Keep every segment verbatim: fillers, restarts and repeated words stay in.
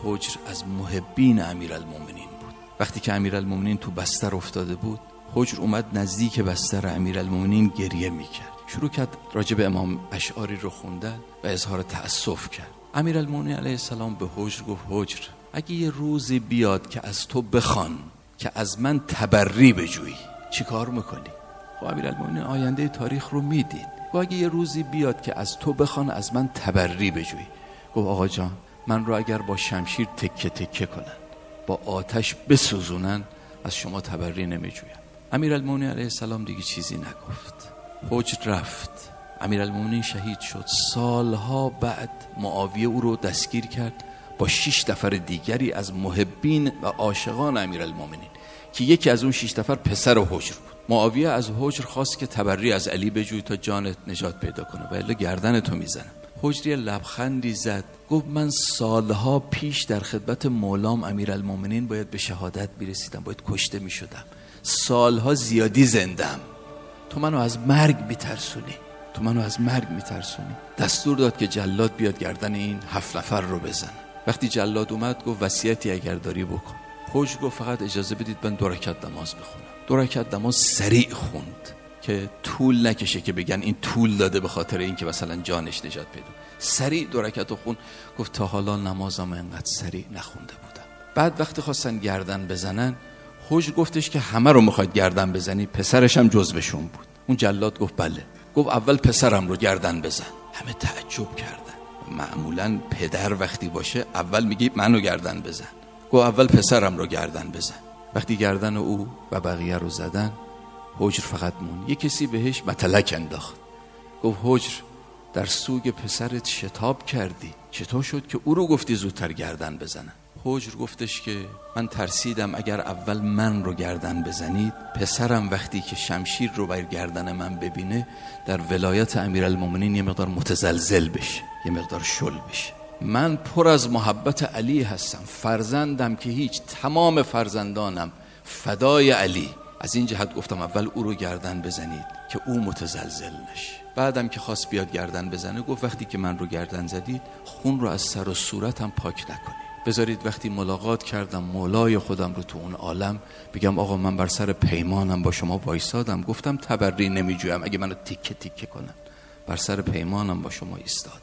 حجر از محبین امیرالمومنین بود. وقتی که امیرالمومنین تو بستر افتاده بود، حجر اومد نزدیک بستر امیرالمومنین گریه میکرد. شروع کرد راجع به امام اشعری رو خوندن و اظهار تأسف کرد. امیرالمومنین علیه السلام به حجر گفت حجر اگه یه روزی بیاد که از تو بخوان که از من تبری بجویی چی کار میکنی؟ خب امیرالمومنین آینده تاریخ رو میدید. و اگه یه روزی بیاد که از تو بخوان از من تبری بجویی. گفت آقا جان من رو اگر با شمشیر تکه تکه کنن با آتش بسوزونن از شما تبری نمیجویم. امیرالمومنین علیه السلام دیگه چیزی نگفت. حجر رفت. امیرالمومنین شهید شد. سالها بعد معاویه او رو دستگیر کرد با شش نفر دیگری از محبین و عاشقان امیرالمومنین که یکی از اون شش نفر پسر حجر بود. معاویه از حجر خواست که تبری از علی بجوی تا جانت نجات پیدا کنه و الا گردن تو میزنم. حجر لبخندی زد گفت من سالها پیش در خدمت مولام امیرالمومنین باید به شهادت میرسیدم، باید کشته میشدم، سالها زیادی زندم، تو منو از مرگ میترسونی، تو منو از مرگ میترسونی. دستور داد که جلاد بیاد گردن این هفت نفر رو بزنه. وقتی جلاد اومد گفت وصیتی اگر داری بکن. حجر گفت فقط اجازه بدید من دو رکعت نماز بخونم. دو رکعت نماز سریع خوند که طول نکشه که بگن این طول داده به خاطر این که مثلا جانش نجات پیدا. سریع دو رکعت خون. گفت تا حالا نمازم انقدر سریع نخونده بودم. بعد وقتی خواستن گردن بزنن حجر گفتش که همه رو میخواید گردن بزنی؟ پسرش هم جزوشون بود. اون جلاد گفت بله. گفت اول پسرم رو گردن بزن. همه تعجب کردن. معمولا پدر وقتی باشه اول میگه منو گردن بزن. گفت اول پسرم رو گردن بزن. وقتی گردن او و بقیه رو زدن حجر فقط مون. یه کسی بهش متلک انداخت. گفت حجر در سوگ پسرت شتاب کردی، چطور شد که او رو گفتی زودتر گردن بزنن؟ حجر گفتش که من ترسیدم اگر اول من رو گردن بزنید پسرم وقتی که شمشیر رو بر گردن من ببینه در ولایت امیرالمومنین یه مقدار متزلزل بشه، یه مقدار شل بشه. من پر از محبت علی هستم، فرزندم که هیچ، تمام فرزندانم فدای علی. از این جهت گفتم اول او رو گردن بزنید که او متزلزل نشه. بعدم که خواست بیاد گردن بزنه گفت وقتی که من رو گردن زدید خون رو از سر و صورتم پاک نکنید، بذارید وقتی ملاقات کردم مولای خودم رو تو اون عالم بگم آقا من بر سر پیمانم با شما وایسادم، گفتم تبری نمیجویم اگه منو تیکه تیکه کنن، بر سر پیمانم با شما ایستادم.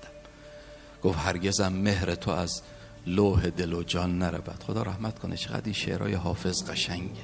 گفت هرگزم مهر تو از لوح دل و جان نرود. خدا رحمت کنه چقدر این شعرهای حافظ قشنگه.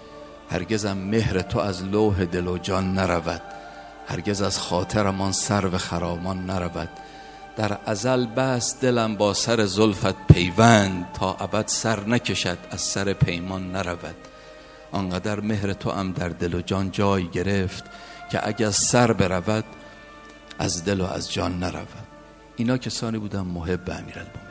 هرگزم مهر تو از لوح دل و جان نرود، هرگز از خاطرمان سرو خرامان نرود. در ازل بس دلم با سر زلفت پیوند، تا ابد سر نکشد از سر پیمان نرود. آنقدر مهر تو هم در دل و جان جای گرفت، که اگر سر برود از دل و از جان نرود. اینا کسانی بودن محب امیرالمومنین.